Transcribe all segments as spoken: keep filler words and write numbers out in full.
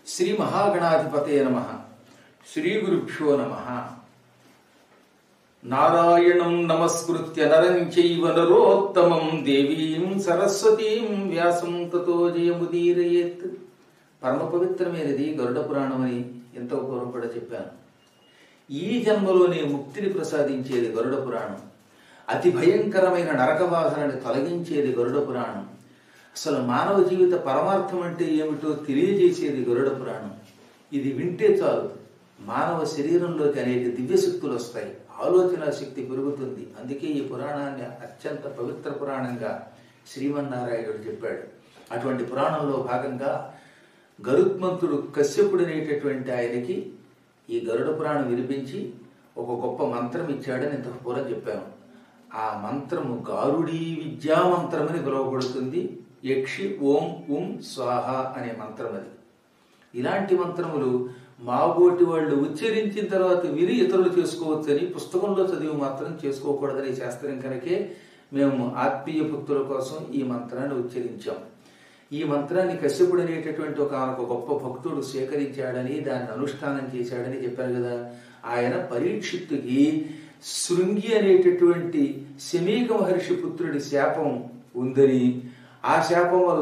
శ్రీ మహాగణాధిపతయ నమః. శ్రీ గురుభ్యో నమః. నారాయణం నమస్కృత్య నరం చైవ నరోత్తమం దేవీం సరస్వతీం వ్యాసం తతో జయముదీరయేత్. పరమ పవిత్రమైనది గరుడ పురాణం అని ఎంతో పూర్వం కూడా చెప్పాను. ఈ జన్మలోనే ముక్తిని ప్రసాదించేది గరుడ పురాణం. అతి భయంకరమైన నరకబాధలను తొలగించేది గరుడ పురాణం. అసలు మానవ జీవిత పరమార్థం అంటే ఏమిటో తెలియజేసేది గరుడ పురాణం. ఇది వింటే చాలు మానవ శరీరంలోకి అనేక దివ్యశక్తులు వస్తాయి, ఆలోచన శక్తి పెరుగుతుంది. అందుకే ఈ పురాణాన్ని అత్యంత పవిత్ర పురాణంగా శ్రీమన్నారాయణుడు చెప్పాడు. అటువంటి పురాణంలో భాగంగా గరుత్మంతుడు కశ్యపుడు అనేటటువంటి ఆయనకి ఈ గరుడ పురాణం వినిపించి ఒక గొప్ప మంత్రం ఇచ్చాడని ఇంత పూర్వం చెప్పాను. ఆ మంత్రము గారుడీ విద్యా మంత్రం అని పిలువబడుతుంది. యక్షి ఓం ఉం స్వాహ అనే మంత్రం అది. ఇలాంటి మంత్రములు మాబోటి వాళ్ళు ఉచ్చరించిన తర్వాత విని ఇతరులు చేసుకోవచ్చని, పుస్తకంలో చదివి మాత్రం చేసుకోకూడదని శాస్త్రం కనుకే మేము ఆత్మీయ పుత్రుల కోసం ఈ మంత్రాన్ని ఉచ్చరించాం. ఈ మంత్రాన్ని కశ్యపుడు అనేటటువంటి ఒక ఒక గొప్ప భక్తుడు స్వీకరించాడని, దాన్ని అనుష్ఠానం చేశాడని చెప్పారు కదా. ఆయన పరీక్షిత్తుకి శృంగి అనేటటువంటి శమీక మహర్షి పుత్రుడి శాపం ఉందని, ఆ శాపం వల్ల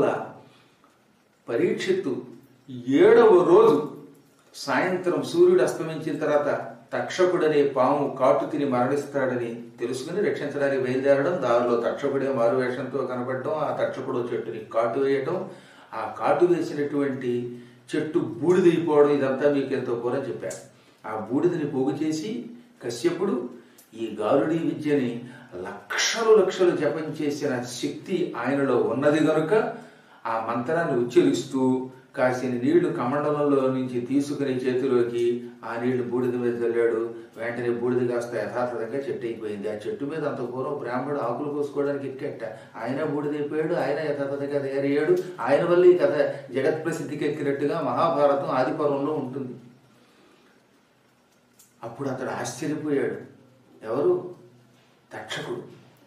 పరీక్షిత్తు ఏడవ రోజు సాయంత్రం సూర్యుడు అస్తమించిన తర్వాత తక్షకుడనే పాము కాటు తిని మరణిస్తాడని తెలుసుకుని రక్షించడానికి బయలుదేరడం, దారిలో తక్షకుడే మారువేషంతో కనపడడం, ఆ తక్షకుడు చెట్టుని కాటు వేయటం, ఆ కాటు వేసినటువంటి చెట్టు బూడిదైపోవడం, ఇదంతా మీకు ఎంతో పూర్వం చెప్పారు. ఆ బూడిదని పోగు చేసి కశ్యపుడు ఈ గారుడీ విద్యని లక్షలు లక్షలు జపం చేసిన శక్తి ఆయనలో ఉన్నది కనుక ఆ మంత్రాన్ని ఉచ్చరిస్తూ కాసిన నీళ్లు కమండలంలో నుంచి తీసుకుని చేతిలోకి ఆ నీళ్లు బూడిద మీద చల్లాడు. వెంటనే బూడిద కాస్త యథాతథంగా చెట్టు అయిపోయింది. ఆ చెట్టు మీద అంత పూర్వం బ్రాహ్మణుడు ఆకులు కోసుకోవడానికి ఎక్కెట్ట, ఆయన బూడిదైపోయాడు, ఆయన యథాతథంగా తయారయ్యాడు. ఆయన వల్ల ఈ కథ జగత్ ప్రసిద్ధికి ఎక్కినట్టుగా మహాభారతం ఆదిపర్వంలో ఉంటుంది. అప్పుడు అతడు ఆశ్చర్యపోయాడు. ఎవరు? తక్షకుడు.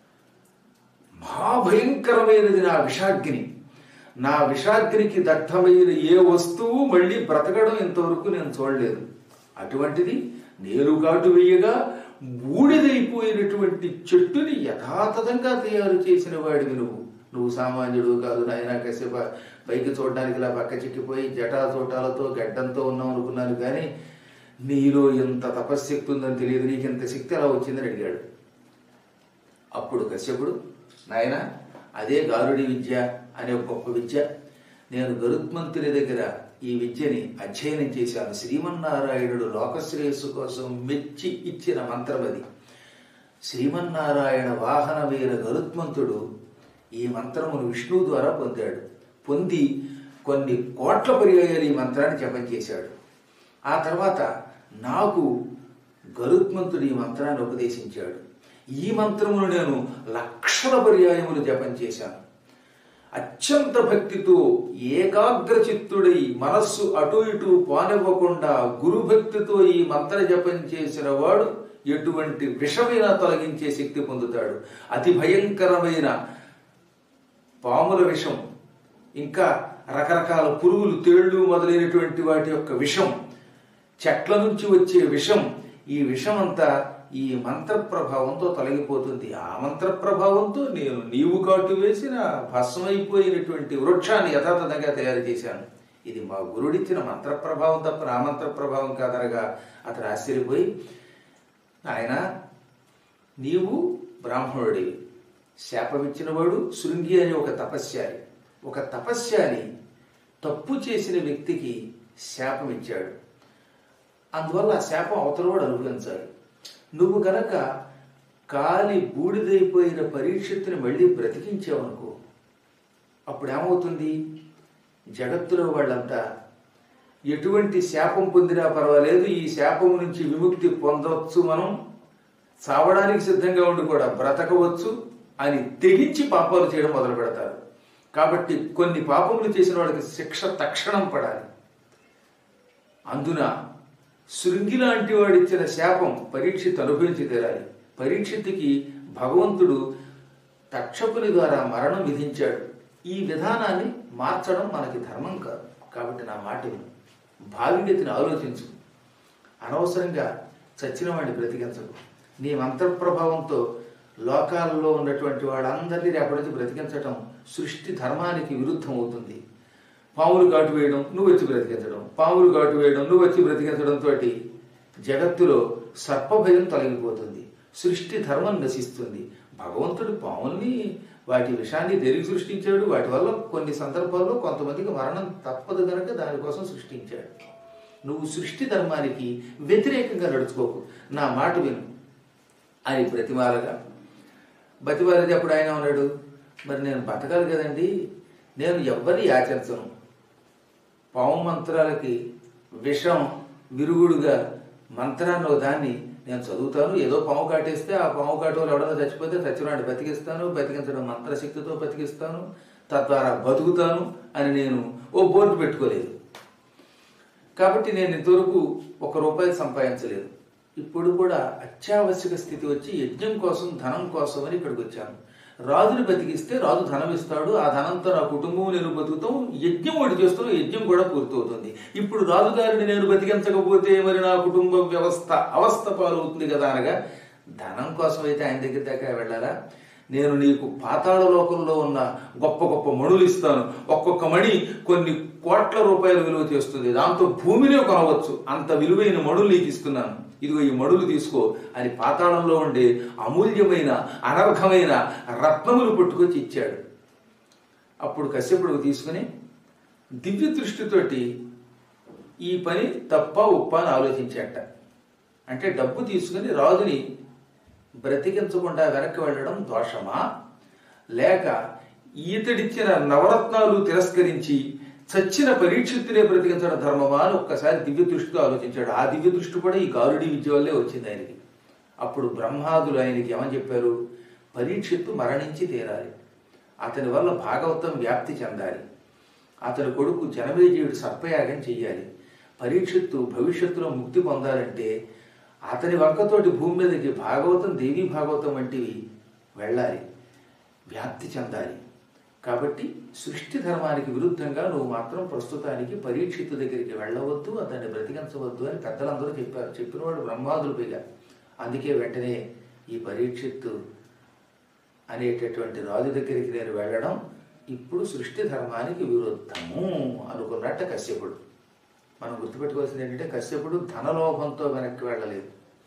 మహాభయంకరమైనది నా విషాగ్ని. నా విషాగ్నికి దగ్ధమైన ఏ వస్తువు మళ్ళీ బ్రతకడం ఇంతవరకు నేను చూడలేదు. అటువంటిది నేను కాటు వేయగా బూడిదైపోయినటువంటి చెట్టుని యథాతథంగా తయారు చేసిన వాడివి నువ్వు. నువ్వు సామాన్యుడు కాదు నాయన. కశ్యప పైకి చూడడానికి ఇలా పక్క చిక్కిపోయి జటా చోటాలతో గడ్డంతో ఉన్నావు అనుకున్నాను, కానీ నీలో ఎంత తపశ్శక్తి ఉందని తెలియదు, నీకు ఎంత శక్తి ఎలా వచ్చిందని అడిగాడు. అప్పుడు కశ్యపుడు, నాయన అదే గారుడి విద్య అనే గొప్ప విద్య. నేను గరుత్మంతుని దగ్గర ఈ విద్యని అధ్యయనం చేశాను. శ్రీమన్నారాయణుడు లోకశ్రేయస్సు కోసం మెచ్చి ఇచ్చిన మంత్రం అది. శ్రీమన్నారాయణ వాహనమైన గరుత్మంతుడు ఈ మంత్రమును విష్ణువు ద్వారా పొందాడు. పొంది కొన్ని కోట్ల పర్యాయాలు ఈ మంత్రాన్ని జపం చేశాడు. ఆ తర్వాత నాకు గరుత్మంతుడు ఈ మంత్రాన్ని ఉపదేశించాడు. ఈ మంత్రమును నేను లక్షల పర్యాయములు జపం చేశాను. అత్యంత భక్తితో ఏకాగ్రచిత్తుడై మనస్సు అటు ఇటు పానివ్వకుండా గురుభక్తితో ఈ మంత్ర జపం చేసిన వాడు ఎటువంటి విషమైన తొలగించే శక్తి పొందుతాడు. అతి భయంకరమైన పాముల విషం, ఇంకా రకరకాల పురుగులు, తేళ్లు మొదలైనటువంటి వాటి యొక్క విషం, చెట్ల నుంచి వచ్చే విషం, ఈ విషం అంతా ఈ మంత్ర ప్రభావంతో తొలగిపోతుంది. ఆ మంత్ర ప్రభావంతో నేను నీవు కాటు వేసిన భస్మైపోయినటువంటి వృక్షాన్ని యథాతథంగా తయారు చేశాను. ఇది మా గురుడిచ్చిన మంత్ర ప్రభావం తప్ప నా మంత్ర ప్రభావం కాదనగా అతడు ఆశ్చర్యపోయి, ఆయన నీవు బ్రాహ్మణుడివి, శాపమిచ్చినవాడు శృంగి అనే ఒక తపస్యాలి. ఒక తపస్యాలి తప్పు చేసిన వ్యక్తికి శాపం ఇచ్చాడు. అందువల్ల ఆ శాపం అవతలవాడు అనుభవించాలి. నువ్వు గనక కాలి బూడిదైపోయిన పరీక్షిత్తుని మళ్ళీ బ్రతికించావనుకో, అప్పుడు ఏమవుతుంది? జగత్తులో వాళ్ళంతా ఎటువంటి శాపం పొందినా పర్వాలేదు, ఈ శాపం నుంచి విముక్తి పొందవచ్చు, మనం చావడానికి సిద్ధంగా ఉండి కూడా బ్రతకవచ్చు అని తెగించి పాపాలు చేయడం మొదలు పెడతారు. కాబట్టి కొన్ని పాపములు చేసిన వాళ్ళకి శిక్ష తక్షణం పడాలి. అందున శృంగి లాంటి వాడిచ్చిన శాపం పరీక్షిత్ అనుభవించి తీరాలి. పరీక్షిత్తుకి భగవంతుడు తక్షకుని ద్వారా మరణం విధించాడు. ఈ విధానాన్ని మార్చడం మనకి ధర్మం కాదు. కాబట్టి నా మాట విను. భావిగతిని ఆలోచించు. అనవసరంగా చచ్చిన వాడిని బ్రతికించకు. నీ మంత్రప్రభావంతో లోకాల్లో ఉన్నటువంటి వాళ్ళందరినీ రేపటి నుంచి బ్రతికించటం సృష్టి ధర్మానికి విరుద్ధం అవుతుంది. పాములు ఘాటు వేయడం, నువ్వు వచ్చి బ్రతికించడం, పాములు ఘాటు వేయడం, నువ్వు వచ్చి బ్రతికించడంతో జగత్తులో సర్పభయం తొలగిపోతుంది, సృష్టి ధర్మం నశిస్తుంది. భగవంతుడు పాముల్ని వాటి విషాన్ని దేనికి సృష్టించాడు? వాటి వల్ల కొన్ని సందర్భాల్లో కొంతమందికి మరణం తప్పదు కనుక దానికోసం సృష్టించాడు. నువ్వు సృష్టి ధర్మానికి వ్యతిరేకంగా నడుచుకోకు, నా మాట విను అని ప్రతిమాలగా బతిమాలది. అప్పుడు ఆయన ఉన్నాడు, మరి నేను బతకాలి కదండి, నేను ఎవరిని యాచించను. పాము మంత్రాలకి విషం విరుగుడుగా మంత్రాన్ని దాన్ని నేను చదువుతాను. ఏదో పాము కాటేస్తే ఆ పాము కాటంలో ఎవడన్నా చచ్చిపోతే చచ్చినాడు బతికిస్తాను, బతికించడం మంత్రశక్తితో బతికిస్తాను, తద్వారా బతుకుతాను అని నేను ఓ బోర్డు పెట్టుకోలేదు. కాబట్టి నేను ఇంతవరకు ఒక రూపాయి సంపాదించలేదు. ఇప్పుడు కూడా అత్యావశ్యక స్థితి వచ్చి యజ్ఞం కోసం ధనం కోసం అని ఇక్కడికి వచ్చాను. రాజుని బతికిస్తే రాజు ధనం ఇస్తాడు, ఆ ధనంతో నా కుటుంబం నేను బతుకుతాం, యజ్ఞం ఒకటి చేస్తున్నాం, యజ్ఞం కూడా పూర్తవుతుంది. ఇప్పుడు రాజుగారిని నేను బతికించకపోతే మరి నా కుటుంబ వ్యవస్థ అవస్థ పాలవుతుంది కదా అనగా, ధనం కోసం అయితే ఆయన దగ్గర దాకా వెళ్ళాలా? నేను నీకు పాతాళ లోకంలో ఉన్న గొప్ప గొప్ప మణులు ఇస్తాను, ఒక్కొక్క మణి కొన్ని కోట్ల రూపాయలు విలువ చేస్తుంది, దాంతో భూమినే కొనవచ్చు, అంత విలువైన మణులు నీకు ఇస్తున్నాను, ఇదిగో ఈ మడులు తీసుకో అని పాతాళంలో ఉండే అమూల్యమైన అనర్ఘమైన రత్నములు పట్టుకొచ్చి ఇచ్చాడు. అప్పుడు కశ్యపుడు తీసుకుని దివ్య దృష్టితోటి ఈ పని తప్ప ఉప్ప అని ఆలోచించాట. అంటే డబ్బు తీసుకుని రాజుని బ్రతికించకుండా వెనక్కి వెళ్ళడం దోషమా, లేక ఈతడిచ్చిన నవరత్నాలు తిరస్కరించి చచ్చిన పరీక్షిత్తునే బ్రతికించడం ధర్మమా అని ఒక్కసారి దివ్య దృష్టితో ఆలోచించాడు. ఆ దివ్య దృష్టి కూడా ఈ గారుడి విద్య వల్లే వచ్చింది ఆయనకి. అప్పుడు బ్రహ్మాదులు ఆయనకి ఏమని చెప్పారు? పరీక్షిత్తు మరణించి తీరాలి, అతని వల్ల భాగవతం వ్యాప్తి చెందాలి, అతని కొడుకు జనమేజయుడు సర్పయాగం చెయ్యాలి, పరీక్షిత్తు భవిష్యత్తులో ముక్తి పొందాలంటే అతని వంకతోటి భూమి మీదకి భాగవతం దేవీ భాగవతం వంటివి వెళ్ళాలి, వ్యాప్తి చెందాలి. కాబట్టి సృష్టి ధర్మానికి విరుద్ధంగా నువ్వు మాత్రం ప్రస్తుతానికి పరీక్షిత్తు దగ్గరికి వెళ్ళవద్దు, అతన్ని బ్రతికించవద్దు అని పెద్దలందరూ చెప్పారు. చెప్పినవాడు బ్రహ్మాదులుపైగా. అందుకే వెంటనే ఈ పరీక్షిత్తు అనేటటువంటి రాజు దగ్గరికి నేను వెళ్ళడం ఇప్పుడు సృష్టి ధర్మానికి విరుద్ధము అనుకున్నట్ట కశ్యపుడు. మనం గుర్తుపెట్టుకోవాల్సింది ఏంటంటే, కశ్యపుడు ధనలోభంతో వెనక్కి వెళ్ళలేదు,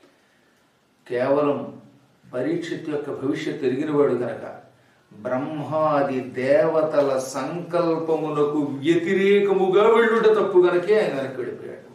కేవలం పరీక్షిత్తు యొక్క భవిష్యత్తు ఎరిగినవాడు కనుక బ్రహ్మాది దేవతల సంకల్పములకు వ్యతిరేకముగా వెళ్ళుట తప్పు కనుకే ఆయన వెనక్కి వెళ్ళిపోయాడు.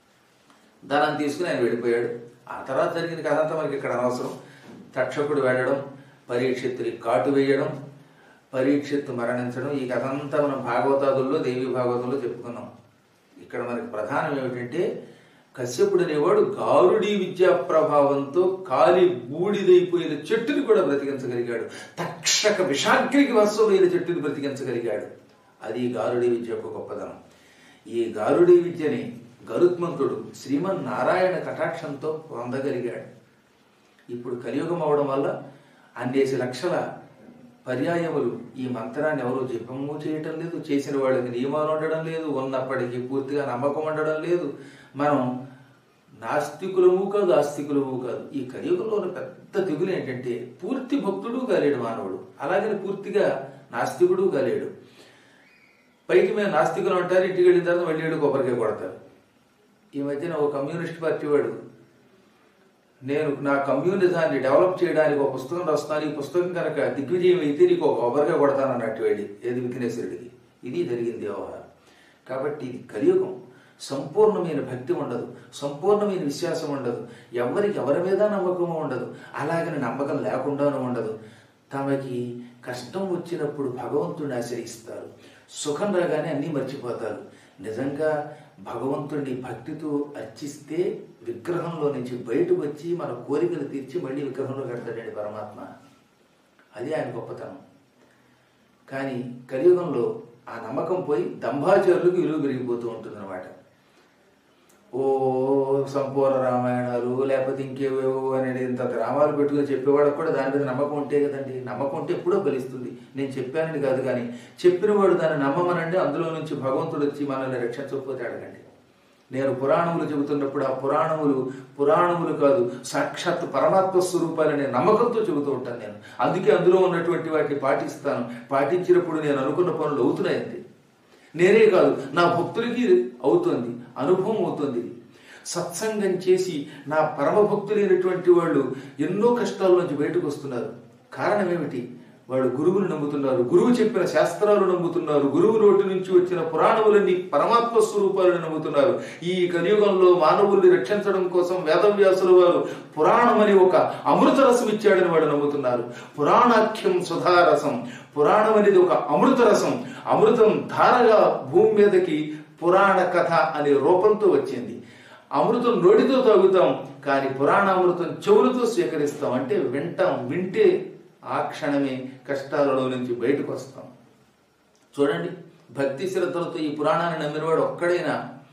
ధనం తీసుకుని ఆయన వెళ్ళిపోయాడు. ఆ తర్వాత జరిగిన కథ అంతా మనకి ఇక్కడ అనవసరం. తక్షకుడు వెళ్ళడం, పరీక్షిత్తుని కాటు వేయడం, పరీక్షిత్తు మరణించడం, ఈ కథ అంతా మనం భాగవతాదుల్లో దేవీ భాగవతంలో చెప్పుకున్నాం. ఇక్కడ మనకి ప్రధానం ఏమిటంటే, కశ్యపుడు అనేవాడు గారుడీ విద్యా ప్రభావంతో కాలి బూడిదైపోయిన చెట్టుని కూడా బ్రతికించగలిగాడు, తక్షక విషాగ్రికి వశమైన చెట్టుని బ్రతికించగలిగాడు. అది గారుడీ విద్య యొక్క గొప్పదనం. ఈ గారుడీ విద్యని గరుత్మంతుడు శ్రీమన్నారాయణ కటాక్షంతో పొందగలిగాడు. ఇప్పుడు కలియుగం అవడం వల్ల అన్నేసి లక్షల పర్యాయములు ఈ మంత్రాన్ని ఎవరు జపము చేయటం లేదు, చేసిన వాళ్ళకి నియమాలు ఉండడం లేదు, ఉన్నప్పటికీ పూర్తిగా నమ్మకం ఉండడం లేదు. మనం నాస్తికులము కాదు, ఆస్తికులము కాదు. ఈ కలియుగంలో ఉన్న పెద్ద తెగులు ఏంటంటే, పూర్తి భక్తుడు కాలేడు మానవుడు, అలాగని పూర్తిగా నాస్తికుడు కాలేడు. పైకి మేము నాస్తికులు అంటారు, ఇంటికి వెళ్ళిన తర్వాత మళ్ళీ ఏడు కొబ్బరికాయ కొడతారు. ఈ మధ్యన ఒక కమ్యూనిస్ట్ పార్టీ వాడు, నేను నా కమ్యూనిజాన్ని డెవలప్ చేయడానికి ఒక పుస్తకం రాస్తున్నాను, ఈ పుస్తకం కనుక దిగ్విజయం అయితే నీకు ఒక కొబ్బరికాయ కొడతాను అన్నట్టు వాడి ఏది విఘ్నేశ్వరుడికి. ఇది జరిగింది వ్యవహారం. కాబట్టి ఇది కలియుగం. సంపూర్ణమైన భక్తి ఉండదు, సంపూర్ణమైన విశ్వాసం ఉండదు, ఎవరికి ఎవరి మీద నమ్మకం ఉండదు, అలాగని నమ్మకం లేకుండానూ ఉండదు. తమకి కష్టం వచ్చినప్పుడు భగవంతుడిని ఆశ్రయిస్తారు, సుఖం రాగానే అన్నీ మర్చిపోతారు. నిజంగా భగవంతుడిని భక్తితో అర్చిస్తే విగ్రహంలో నుంచి బయటకు వచ్చి మన కోరికలు తీర్చి మళ్ళీ విగ్రహంలో కడతాడండి పరమాత్మ. అది ఆయన గొప్పతనం. కానీ కలియుగంలో ఆ నమ్మకం పోయి దంభాచారులకు విలువ పెరిగిపోతూ ఉంటుంది అన్నమాట. ఓ సంపూర్ణ రామాయణాలు లేకపోతే ఇంకేవేవో అనేది ఇంత గ్రామాలు పెట్టుకుని చెప్పేవాళ్ళకు కూడా దాని మీద నమ్మకం ఉంటే కదండి. నమ్మకం ఉంటే ఎప్పుడో ఫలిస్తుంది. నేను చెప్పానని కాదు, కానీ చెప్పినవాడు దాన్ని నమ్మమనండి, అందులో నుంచి భగవంతుడు వచ్చి మనల్ని రక్షించకపోతే అడగండి. నేను పురాణములు చెబుతున్నప్పుడు ఆ పురాణములు పురాణములు కాదు, సాక్షాత్ పరమాత్మ స్వరూపాలనే నమ్మకంతో చెబుతూ ఉంటాను నేను. అందుకే అందులో ఉన్నటువంటి వాటిని పాటిస్తాను. పాటించినప్పుడు నేను అనుకున్న పనులు అవుతున్నాయండి. నేనే కాదు, నా భక్తులకి అవుతుంది, అనుభవం అవుతుంది. సత్సంగం చేసి నా పరమ భక్తులైనటువంటి వాళ్ళు ఎన్నో కష్టాల నుంచి బయటకు వస్తున్నారు. కారణం ఏమిటి? వాళ్ళు గురువులు నమ్ముతున్నారు, గురువు చెప్పిన శాస్త్రాలు నమ్ముతున్నారు, గురువు నోటి నుంచి వచ్చిన పురాణములన్నీ పరమాత్మ స్వరూపాలను నమ్ముతున్నారు. ఈ కలియుగంలో మానవుల్ని రక్షించడం కోసం వేదవ్యాసుల వారు పురాణం అని ఒక అమృత రసం ఇచ్చాడని వాడు నమ్ముతున్నారు. పురాణాఖ్యం సుధారసం, పురాణం అనేది ఒక అమృత రసం. అమృతం ధారగా భూమి మీదకి పురాణ కథ అనే రూపంతో వచ్చింది. అమృతం నోటితో తాగుతాం, కానీ పురాణామృతం చెవులతో స్వీకరిస్తాం. అంటే వింటాం, వింటే ఆ క్షణమే కష్టాలలో నుంచి బయటకు వస్తాం. చూడండి, భక్తి శ్రద్ధలతో ఈ పురాణాన్ని నమ్మినవాడు ఒక్కడైనా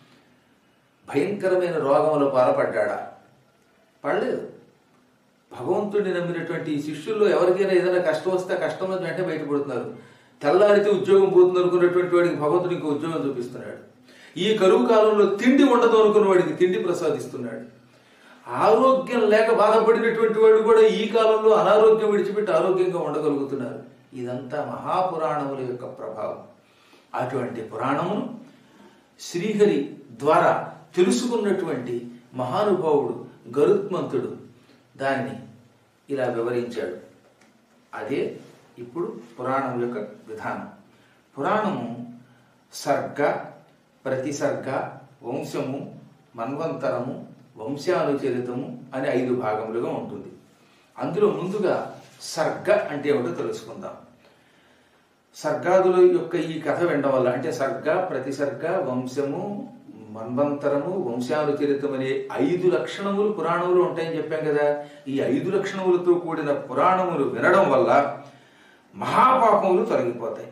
భయంకరమైన రోగంలో పాల్పడ్డా? పడలేదు. భగవంతుడిని నమ్మినటువంటి ఈ శిష్యుల్లో ఎవరికైనా ఏదైనా కష్టం వస్తే కష్టం నుంచి వెంటనే బయటపడుతున్నారు. తెల్లారితే ఉద్యోగం పోతుంది అనుకున్నటువంటి వాడికి భగవంతుడు ఇంకో ఉద్యోగం చూపిస్తున్నాడు. ఈ కరువు కాలంలో తిండి ఉండదు అనుకున్న వాడికి తిండి ప్రసాదిస్తున్నాడు. ఆరోగ్యం లేక బాధపడినటువంటి వాడు కూడా ఈ కాలంలో అనారోగ్యం విడిచిపెట్టి ఆరోగ్యంగా ఉండగలుగుతున్నారు. ఇదంతా మహాపురాణముల యొక్క ప్రభావం. అటువంటి పురాణమును శ్రీహరి ద్వారా తెలుసుకున్నటువంటి మహానుభావుడు గరుత్మంతుడు దాన్ని ఇలా వివరించాడు. అదే ఇప్పుడు పురాణం యొక్క విధానం. పురాణము సర్గ, ప్రతిసర్గ, వంశము, మన్వంతరము, వంశానుచరితము అని ఐదు భాగములుగా ఉంటుంది. అందులో ముందుగా సర్గ అంటే ఏమిటో తెలుసుకుందాం. సర్గాదుల యొక్క ఈ కథ వినడం వల్ల, అంటే సర్గ, ప్రతిసర్గ, వంశము, మన్వంతరము, వంశానుచరితం అనే ఐదు లక్షణములు పురాణములు ఉంటాయని చెప్పాం కదా. ఈ ఐదు లక్షణములతో కూడిన పురాణములు వినడం వల్ల మహాపాపములు తొలగిపోతాయి.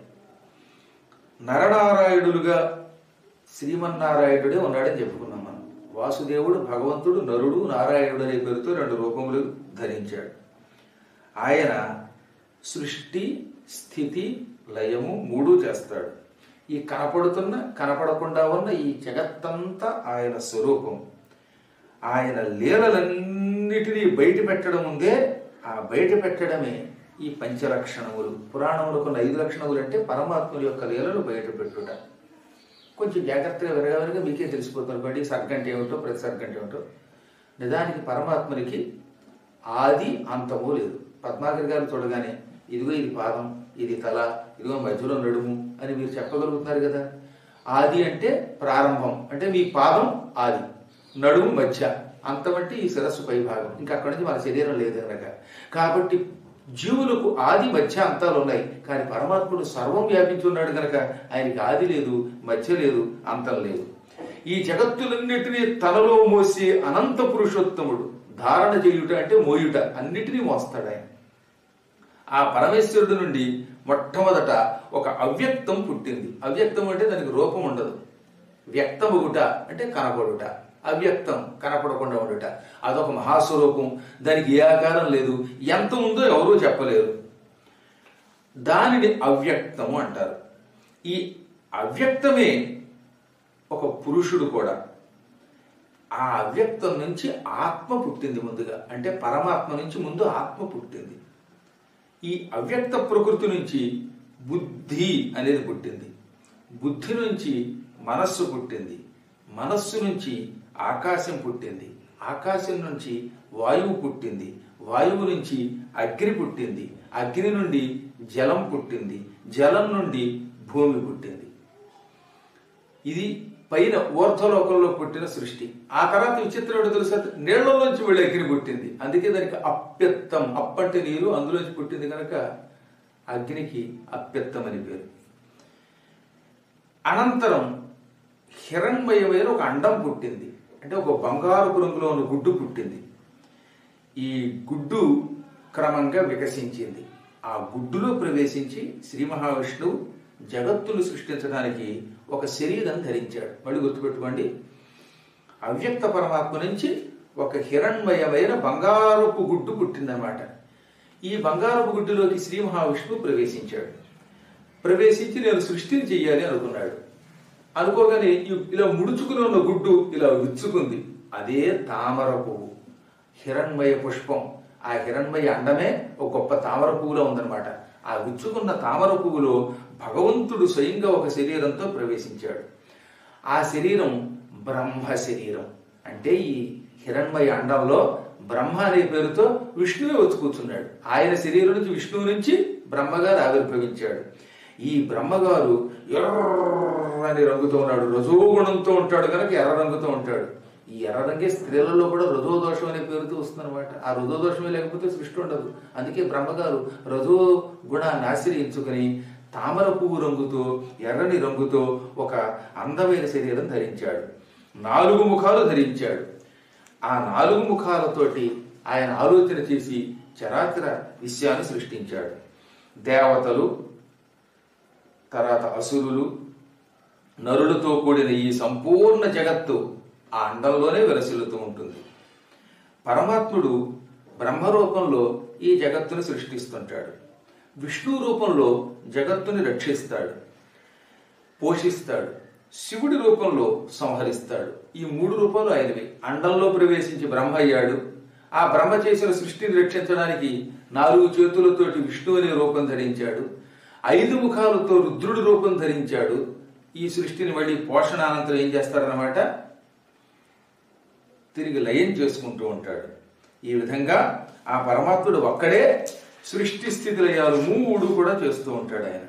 నరనారాయణులుగా శ్రీమన్నారాయణుడే ఉన్నాడని చెప్పుకున్నాం మనం. వాసుదేవుడు భగవంతుడు, నరుడు, నారాయణుడు అనే పేరుతో రెండు రూపములు ధరించాడు. ఆయన సృష్టి, స్థితి, లయము మూడు చేస్తాడు. ఈ కనపడుతున్న కనపడకుండా ఉన్న ఈ జగత్తంతా ఆయన స్వరూపం. ఆయన లీలలన్నిటినీ బయట పెట్టడం ఉందే, ఆ బయట పెట్టడమే ఈ పంచలక్షణములు. పురాణములకు ఉన్న ఐదు లక్షణములు అంటే పరమాత్ముల యొక్క లీలలు బయట పెట్టుట. కొంచెం జాగ్రత్తగా విరగవరగా మీకే తెలిసిపోతుంది బట్టి సర్గ అంటే ఏమిటో, ప్రతి సర్గ అంటే ఏమిటో. నిజానికి పరమాత్మనికి ఆది అంతము లేదు. పద్మాకర్ గారు చూడగానే ఇదిగో ఇది పాదం, ఇది తల, ఇదిగో మధ్యలో నడుము అని మీరు చెప్పగలుగుతున్నారు కదా. ఆది అంటే ప్రారంభం, అంటే మీ పాదం ఆది, నడుము మధ్య, అంతం అంటే ఈ శిరస్సు పై భాగం, ఇంకా అక్కడి నుంచి మన శరీరం లేదు కనుక. కాబట్టి జీవులకు ఆది మధ్య అంతాలు ఉన్నాయి, కానీ పరమాత్ముడు సర్వం వ్యాపించి ఉన్నాడు కనుక ఆయనకి ఆది లేదు, మధ్య లేదు, అంతం లేదు. ఈ జగత్తులన్నిటినీ తనలో మోసే అనంత పురుషోత్తముడు. ధారణ చేయుట అంటే మోయుట, అన్నిటినీ మోస్తాడు ఆయన. ఆ పరమేశ్వరుడు నుండి మొట్టమొదట ఒక అవ్యక్తం పుట్టింది. అవ్యక్తం అంటే దానికి రూపం ఉండదు. వ్యక్తమగుట అంటే కనపడుట, అవ్యక్తం కనపడకుండా ఉండుట. అదొక మహాస్వరూపం. దానికి ఏ ఆకారం లేదు, ఎంత ఉందో ఎవరూ చెప్పలేరు. దానిని అవ్యక్తము అంటారు. ఈ అవ్యక్తమే ఒక పురుషుడు కూడా. ఆ అవ్యక్తం నుంచి ఆత్మ పుట్టింది ముందుగా, అంటే పరమాత్మ నుంచి ముందు ఆత్మ పుట్టింది. ఈ అవ్యక్త ప్రకృతి నుంచి బుద్ధి అనేది పుట్టింది. బుద్ధి నుంచి మనస్సు పుట్టింది. మనస్సు నుంచి ఆకాశం పుట్టింది. ఆకాశం నుంచి వాయువు పుట్టింది. వాయువు నుంచి అగ్ని పుట్టింది. అగ్ని నుండి జలం పుట్టింది. జలం నుండి భూమి పుట్టింది. ఇది పైన ఊర్ధ్వలోకంలో పుట్టిన సృష్టి. ఆ తర్వాత విచిత్రం తెలుసా, నీళ్లలోంచి వెళ్ళి అగ్ని పుట్టింది. అందుకే దానికి అప్యత్తం, అప్పంటే నీరు, అందులోంచి పుట్టింది కనుక అగ్నికి అప్యత్తం అని పేరు. అనంతరం హిరణ్మయమైన ఒక అండం పుట్టింది, అంటే ఒక బంగారు రంగులో ఉన్న గుడ్డు పుట్టింది. ఈ గుడ్డు క్రమంగా వికసించింది. ఆ గుడ్డులో ప్రవేశించి శ్రీ మహావిష్ణువు జగత్తును సృష్టించడానికి ఒక శరీరం ధరించాడు. మళ్ళీ గుర్తుపెట్టుకోండి, అవ్యక్త పరమాత్మ నుంచి ఒక హిరణ్మయమైన బంగారపు గుడ్డు పుట్టిందన్నమాట. ఈ బంగారపు గుడ్డులోకి శ్రీ మహావిష్ణువు ప్రవేశించాడు. ప్రవేశించి నేను సృష్టిని చెయ్యాలి అనుకున్నాడు. అనుకోగానే ఇలా ముడుచుకుని ఉన్న గుడ్డు ఇలా విచ్చుకుంది. అదే తామర పువ్వు, హిరణ్మయ పుష్పం. ఆ హిరణ్మయ అండమే ఒక గొప్ప తామర పువ్వులో ఉందన్నమాట. ఆ విచ్చుకున్న తామర పువ్వులో భగవంతుడు స్వయంగా ఒక శరీరంతో ప్రవేశించాడు. ఆ శరీరం బ్రహ్మ శరీరం. అంటే ఈ హిరణ్మయ అండంలో బ్రహ్మ అనే పేరుతో విష్ణువే వచ్చి కూర్చున్నాడు. ఆయన శరీరం నుంచి విష్ణువు నుంచి బ్రహ్మగారు ఆవిర్భవించాడు. ఈ బ్రహ్మగారు ఎర్రని రంగుతో ఉన్నాడు, రజోగుణంతో ఉంటాడు కనుక ఎర్ర రంగుతో ఉంటాడు. ఈ ఎర్ర రంగే స్త్రీలలో కూడా రజో దోషం అనే పేరుతో వస్తుంది అనమాట. ఆ రజో దోషమే లేకపోతే సృష్టి ఉండదు. అందుకే బ్రహ్మగారు రజో గుణాన్ని ఆశ్రయించుకుని తామర పువ్వు రంగుతో ఎర్రని రంగుతో ఒక అందమైన శరీరం ధరించాడు. నాలుగు ముఖాలు ధరించాడు. ఆ నాలుగు ముఖాలతోటి ఆయన ఆలోచన చేసి చరాచర విషయాన్ని సృష్టించాడు. దేవతలు, తర్వాత అసురులు, నరులతో కూడిన ఈ సంపూర్ణ జగత్తు ఆ అండంలోనే విలసిల్లుతూ ఉంటుంది. పరమాత్ముడు బ్రహ్మరూపంలో ఈ జగత్తుని సృష్టిస్తుంటాడు. విష్ణు రూపంలో జగత్తుని రక్షిస్తాడు, పోషిస్తాడు. శివుడి రూపంలో సంహరిస్తాడు. ఈ మూడు రూపాలు ఆయనవి. అండంలో ప్రవేశించి బ్రహ్మ అయ్యాడు. ఆ బ్రహ్మ చేసిన సృష్టిని రక్షించడానికి నాలుగు చేతులతోటి విష్ణు అనే రూపం ధరించాడు. ఐదు ముఖాలతో రుద్రుడి రూపం ధరించాడు. ఈ సృష్టిని మళ్ళీ పోషణ అనంతరం ఏం చేస్తాడనమాట, తిరిగి లయం చేసుకుంటూ ఉంటాడు. ఈ విధంగా ఆ పరమాత్ముడు ఒక్కడే సృష్టి స్థితి లయాలు మూడు కూడా చేస్తూ ఉంటాడు ఆయన.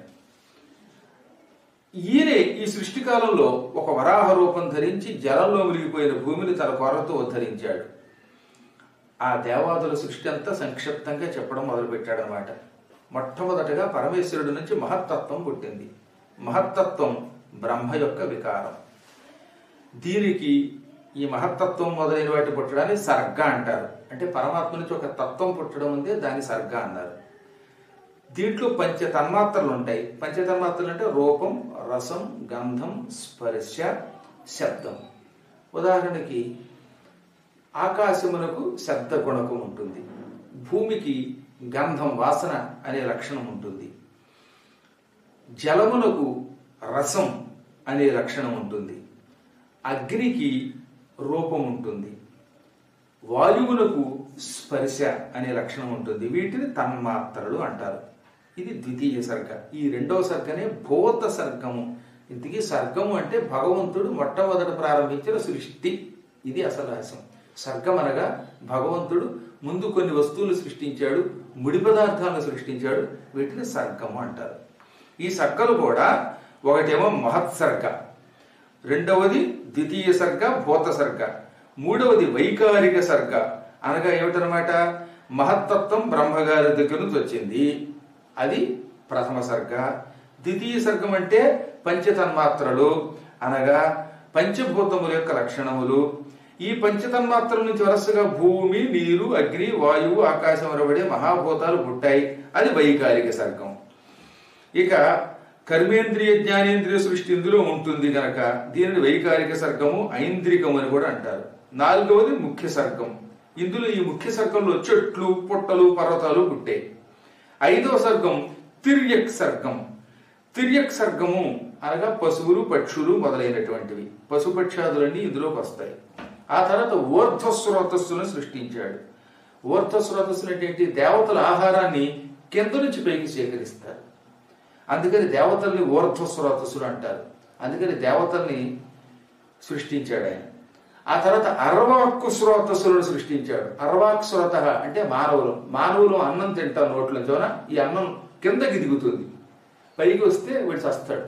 ఈయనే ఈ సృష్టి కాలంలో ఒక వరాహ రూపం ధరించి జలంలో మునిగిపోయిన భూమిని తన కొరతో ఉద్ధరించాడు. ఆ దేవాదుల సృష్టి అంతా సంక్షిప్తంగా చెప్పడం మొదలుపెట్టాడనమాట. మొట్టమొదటగా పరమేశ్వరుడి నుంచి మహత్తత్వం పుట్టింది. మహత్తత్వం బ్రహ్మ యొక్క వికారం. దీనికి ఈ మహత్తత్వం మొదలైన వాటి పుట్టడాన్ని సర్గ అంటారు. అంటే పరమాత్మ నుంచి ఒక తత్వం పుట్టడం ఉందే దాన్ని సర్గ అన్నారు. దీంట్లో పంచ తన్మాత్రలు ఉంటాయి. పంచ తన్మాత్రలు అంటే రూపం, రసం, గంధం, స్పర్శ, శబ్దం. ఉదాహరణకి ఆకాశమునకు శబ్ద గుణకం ఉంటుంది, భూమికి గంధం వాసన అనే లక్షణం ఉంటుంది, జలమునకు రసం అనే లక్షణం ఉంటుంది, అగ్నికి రూపం ఉంటుంది, వాయువునకు స్పర్శ అనే లక్షణం ఉంటుంది. వీటిని తన్మాత్రలు అంటారు. ఇది ద్వితీయ సర్గ. ఈ రెండవ సర్గనే భూత సర్గము. ఇంతకీ సర్గము అంటే భగవంతుడు మొట్టమొదట ప్రారంభించిన సృష్టి. ఇది అసలు రహస్యం. సర్గం అనగా భగవంతుడు ముందు కొన్ని వస్తువులు సృష్టించాడు, ముడి పదార్థాలను సృష్టించాడు. వీటిని సర్గము అంటారు. ఈ సర్గలు కూడా ఒకటేమో మహత్సర్గ, రెండవది ద్వితీయ సర్గ భూత సర్గ, మూడవది వైకారిక సర్గ. అనగా ఏమిటనమాట, మహత్తత్వం బ్రహ్మగారి దగ్గర నుంచి వచ్చింది, అది ప్రథమ సర్గ. ద్వితీయ సర్గం అంటే పంచతన్మాత్రలు అనగా పంచభూతముల యొక్క లక్షణములు. ఈ పంచతన్మాత్రల నుంచి వరుసగా భూమి, నీరు, అగ్ని, వాయువు, ఆకాశం అనబడే మహాభూతాలు పుట్టాయి. అది వైకారిక సర్గం. ఇక కర్మేంద్రియ జ్ఞానేంద్రియ సృష్టి ఇందులో ఉంటుంది కనుక దీనిని వైకారిక సర్గము, ఐంద్రికము అని కూడా అంటారు. నాలుగవది ముఖ్య సర్గం. ఇందులో ఈ ముఖ్య సర్గంలో చెట్లు, పుట్టలు, పర్వతాలు పుట్టాయి. ఐదవ సర్గం తిర్యక్ సర్గం. తిర్యక్ సర్గము అనగా పశువులు, పక్షులు మొదలైనటువంటివి. పశుపక్షాదులన్నీ ఇందులోకి వస్తాయి. ఆ తర్వాత ఊర్ధ్వస్రోతస్సును సృష్టించాడు. ఊర్ధ్వస్రోతస్సులు అంటే ఏంటి, దేవతల ఆహారాన్ని కింద నుంచి పైకి సేకరిస్తారు. అందుకని దేవతల్ని ఊర్ధ్వస్రోతస్సులు అంటారు. అందుకని దేవతల్ని సృష్టించాడు ఆయన. ఆ తర్వాత అర్వాక్కు స్రోతస్సులను సృష్టించాడు. అర్వాక్ స్రోత అంటే మానవులు. మానవులు అన్నం తింటాం నోట్లోంచోన, ఈ అన్నం కిందకి దిగుతుంది, పైకి వస్తే వీడు చస్తాడు.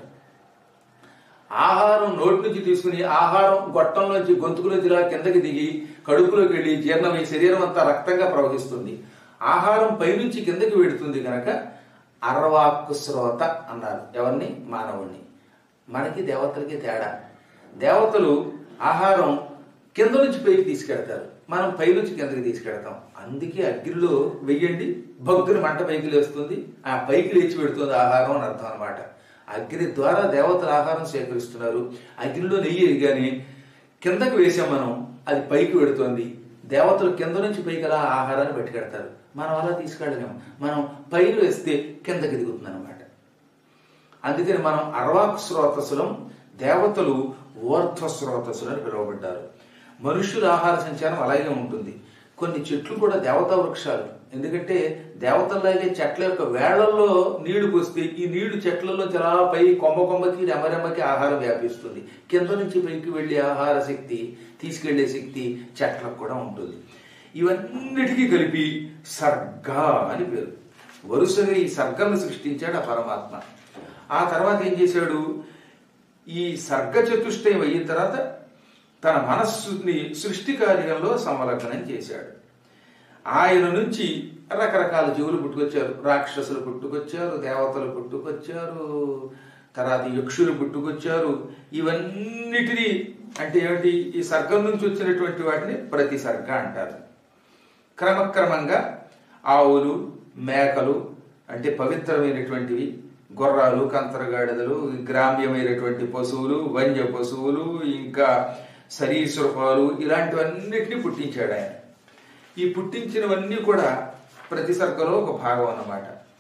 ఆహారం నోటి నుంచి తీసుకుని ఆహారం గొట్టంలోంచి గొంతుకులోంచి ఇలా కిందకి దిగి కడుపులోకి వెళ్ళి జీర్ణమై శరీరం అంతా రక్తంగా ప్రవహిస్తుంది. ఆహారం పైనుంచి కిందకి వెడుతుంది కనుక అర్వాక్కు శ్రోత అన్నారు. ఎవరిని? మానవుణ్ణి. మనకి దేవతలకి తేడా. దేవతలు ఆహారం కింద నుంచి పైకి తీసుకెళ్తారు, మనం పైనుంచి కిందకి తీసుకెళ్తాం. అందుకే అగ్నిలో వెయ్యండి, భగ్గుని మంట పైకి లేస్తుంది, ఆ పైకి లేచి పెడుతుంది ఆహారం అని అర్థం అనమాట. అగ్ని ద్వారా దేవతలు ఆహారం సేకరిస్తున్నారు. అగ్నిలో నెయ్యి కానీ కిందకి వేసాం మనం, అది పైకి పెడుతోంది. దేవతలు కింద నుంచి పైకి అలా ఆహారాన్ని పట్టుకెడతారు. మనం అలా తీసుకెళ్ళలేము, మనం పైన వేస్తే కిందకి దిగుతుంది అనమాట. అందుకని మనం అర్వాక్ స్రోతస్సులం, దేవతలు ఊర్ధ్వస్రోతస్సులు అని పిలువబడ్డారు. మనుష్యుల ఆహార సంచారం అలాగే ఉంటుంది. కొన్ని చెట్లు కూడా దేవతా వృక్షాలు. ఎందుకంటే దేవతల్లాగే చెట్ల యొక్క వేళ్లలో నీళ్లు పోస్తే ఈ నీళ్లు చెట్లలో చాలా పై కొమ్మ కొమ్మకి రెమరెమ్మకి ఆహారం వ్యాపిస్తుంది. కింద నుంచి పైకి వెళ్ళే ఆహార శక్తి తీసుకెళ్లే శక్తి చెట్లకు కూడా ఉంటుంది. ఇవన్నిటికీ కలిపి సర్గ అని పేరు. వరుసగా ఈ సర్గను సృష్టించాడు ఆ పరమాత్మ. ఆ తర్వాత ఏం చేశాడు? ఈ సర్గ చతుష్టయం అయిన తర్వాత తన మనస్సుని సృష్టి కార్యంలో సంలగ్నం చేశాడు. ఆయన నుంచి రకరకాల జీవులు పుట్టుకొచ్చారు. రాక్షసులు పుట్టుకొచ్చారు, దేవతలు పుట్టుకొచ్చారు, తర్వాత యక్షులు పుట్టుకొచ్చారు. ఇవన్నిటినీ అంటే ఏమిటి? ఈ సర్గం నుంచి వచ్చినటువంటి వాటిని ప్రతి సర్గ అంటారు. క్రమక్రమంగా ఆవులు, మేకలు అంటే పవిత్రమైనటువంటివి, గుర్రాలు, కంతరగాడిదలు, గ్రామ్యమైనటువంటి పశువులు, వన్య పశువులు, ఇంకా సరీసృపాలు, ఇలాంటివన్నిటినీ పుట్టించాడు ఆయన. ఈ పుట్టించినవన్నీ కూడా ప్రతి సర్గలో ఒక భాగం అన్నమాట.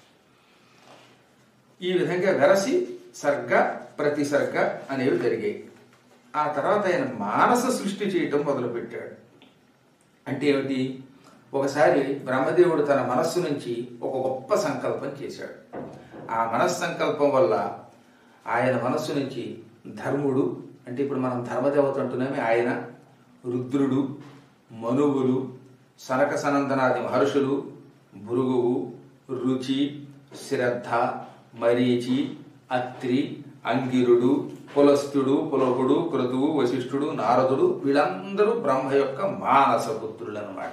ఈ విధంగా వెరసి సర్గ, ప్రతి సర్గ అనేవి జరిగాయి. ఆ తర్వాత ఆయన మానస సృష్టి చేయటం మొదలుపెట్టాడు. అంటే ఏమిటి? ఒకసారి బ్రహ్మదేవుడు తన మనస్సు నుంచి ఒక గొప్ప సంకల్పం చేశాడు. ఆ మనస్సంకల్పం వల్ల ఆయన మనస్సు నుంచి ధర్ముడు అంటే ఇప్పుడు మనం ధర్మదేవత అంటున్నామే ఆయన, రుద్రుడు, మనువులు, సనక సనందనాది మహర్షులు, భృగువు, రుచి, శ్రద్ధ, మరీచి, అత్రి, అంగిరుడు, పులస్తుడు, పులహుడు, క్రతువు, వశిష్ఠుడు, నారదుడు వీళ్ళందరూ బ్రహ్మ యొక్క మానసపుత్రులు అన్నమాట.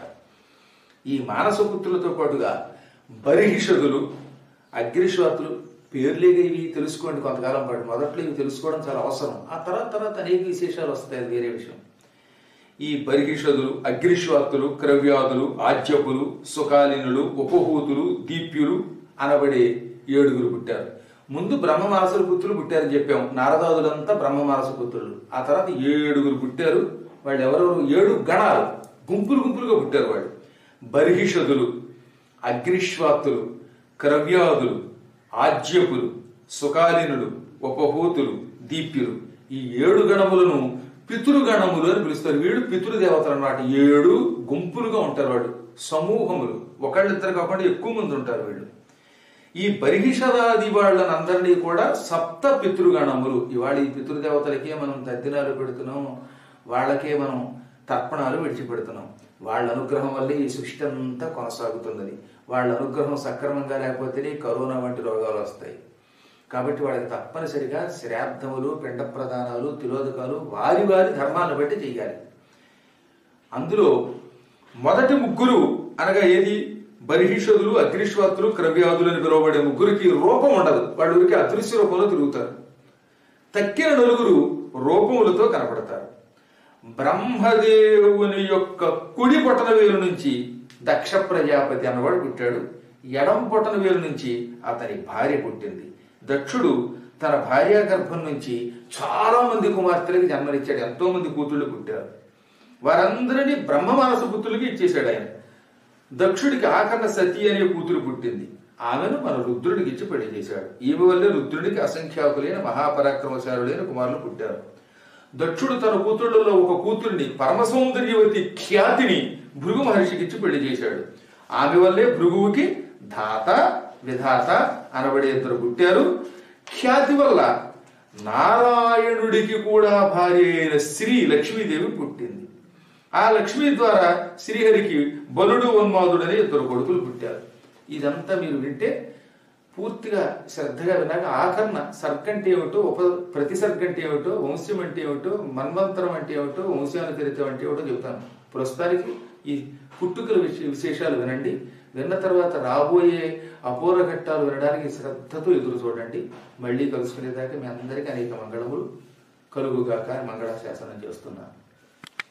ఈ మానసపుత్రులతో పాటుగా బర్హిషదులు, అగ్నిశ్వాతులు, పేర్లేగా ఇవి తెలుసుకోండి కొంతకాలం పాటు. మొదట్లో ఇవి తెలుసుకోవడం చాలా అవసరం. ఆ తర్వాత తర్వాత అనేక విశేషాలు వస్తాయి, వేరే విషయం. ఈ బర్హిషదులు, అగ్నిశ్వాతులు, క్రవ్యాదులు, ఆజ్యపులు, సుకాలినులు, ఉపహూతులు, దీప్యులు అనబడే ఏడుగురు పుట్టారు. ముందు బ్రహ్మ మానస పుత్రులు పుట్టారని చెప్పాము. నారదాదులంతా బ్రహ్మ మానస పుత్రులు. ఆ తర్వాత ఏడుగురు పుట్టారు. వాళ్ళు ఎవరెవరు? ఏడు గణాలు, గుంపులు గుంపులుగా పుట్టారు వాళ్ళు. బర్హిషదులు, అగ్నిశ్వాతులు, క్రవ్యాదులు, ఆజ్యపులు, సుకాలినులు, ఉపహూతులు, దీప్యులు, ఈ ఏడు గణములను పితృగణములు అని పిలుస్తారు. వీళ్ళు పితృదేవతలు అన్నమాట. ఏడు గుంపులుగా ఉంటారు వాళ్ళు, సమూహములు, ఒకళ్ళిద్దరు కాకుండా ఎక్కువ మంది ఉంటారు వీళ్ళు. ఈ బర్హిషదాది వాళ్ళనందరినీ కూడా సప్త పితృగణములు. ఇవాళ ఈ పితృదేవతలకే మనం తద్దినాలు పెడుతున్నాం, వాళ్ళకే మనం తర్పణాలు విడిచిపెడుతున్నాం. వాళ్ళ అనుగ్రహం వల్లే ఈ సృష్టి అంతా కొనసాగుతున్నది. వాళ్ళ అనుగ్రహం సక్రమంగా లేకపోతేనే కరోనా వంటి రోగాలు వస్తాయి. కాబట్టి వాళ్ళకి తప్పనిసరిగా శ్రాద్ధములు, పిండ ప్రదానాలు, తిలోదకాలు వారి వారి ధర్మాలను బట్టి చేయాలి. అందులో మొదటి ముగ్గురు అనగా ఏది? బర్హిషదులు, అగ్నిశ్వాతులు, క్రవ్యాదులు అని పిలువబడే ముగ్గురికి రూపం ఉండదు. వాళ్ళు ఊరికి అదృశ్య రూపంలో తిరుగుతారు. తక్కిన నలుగురు రూపములతో కనపడతారు. బ్రహ్మదేవుని యొక్క కుడి పొటన వేలు నుంచి దక్ష ప్రజాపతి అన్నవాడు పుట్టాడు. ఎడం పొటన వేలు నుంచి అతని భార్య పుట్టింది. దక్షుడు తన భార్య గర్భం నుంచి చాలా మంది కుమార్తెలకి జన్మనిచ్చాడు. ఎంతో మంది కూతుళ్ళు పుట్టారు. వారందరినీ బ్రహ్మ మానస పుత్రులకి ఇచ్చేశాడు ఆయన. దక్షుడికి ఆకర్ణ సతీ అనే కూతురు పుట్టింది. ఆమెను మన రుద్రుడికి ఇచ్చి పెళ్లి చేశాడు. ఈమె వల్లే రుద్రుడికి అసంఖ్యాకులైన మహాపరాక్రమశాలులైన కుమారులు పుట్టారు. దక్షుడు తన కూతుళ్లలో ఒక కూతురిని పరమసౌందర్యవతి ఖ్యాతిని భృగు మహర్షికి ఇచ్చి పెళ్లి చేశాడు. ఆమె వల్లే భృగువుకి ధాత, విధాత అనబడే ఇద్దరు పుట్టారు. ఖ్యాతి వల్ల నారాయణుడికి కూడా భార్య అయిన శ్రీ లక్ష్మీదేవి పుట్టింది. ఆ లక్ష్మీ ద్వారా శ్రీహరికి బలుడు, ఉన్మాదుడు అనే ఇద్దరు కొడుకులు పుట్టారు. ఇదంతా మీరు వింటే పూర్తిగా శ్రద్ధగా విన్నాక ఆకర్ణ సర్గ అంటే ఏమిటో, ఉప ప్రతిసర్గ అంటే ఏమిటో, వంశం అంటే ఏమిటో, మన్వంతరం అంటే ఏమిటో, వంశానుచరితం అంటే ఏమిటో చెబుతాను. ప్రస్తుతానికి ఈ పుట్టుకల విశేషాలు వినండి. విన్న తర్వాత రాబోయే అపూర్వ ఘట్టాలు వినడానికి శ్రద్ధతో ఎదురు చూడండి. మళ్ళీ కలుసుకునేదాకా మీ అందరికీ అనేక మంగళములు కలుగుగాక మంగళాశాసనం చేస్తున్నాను.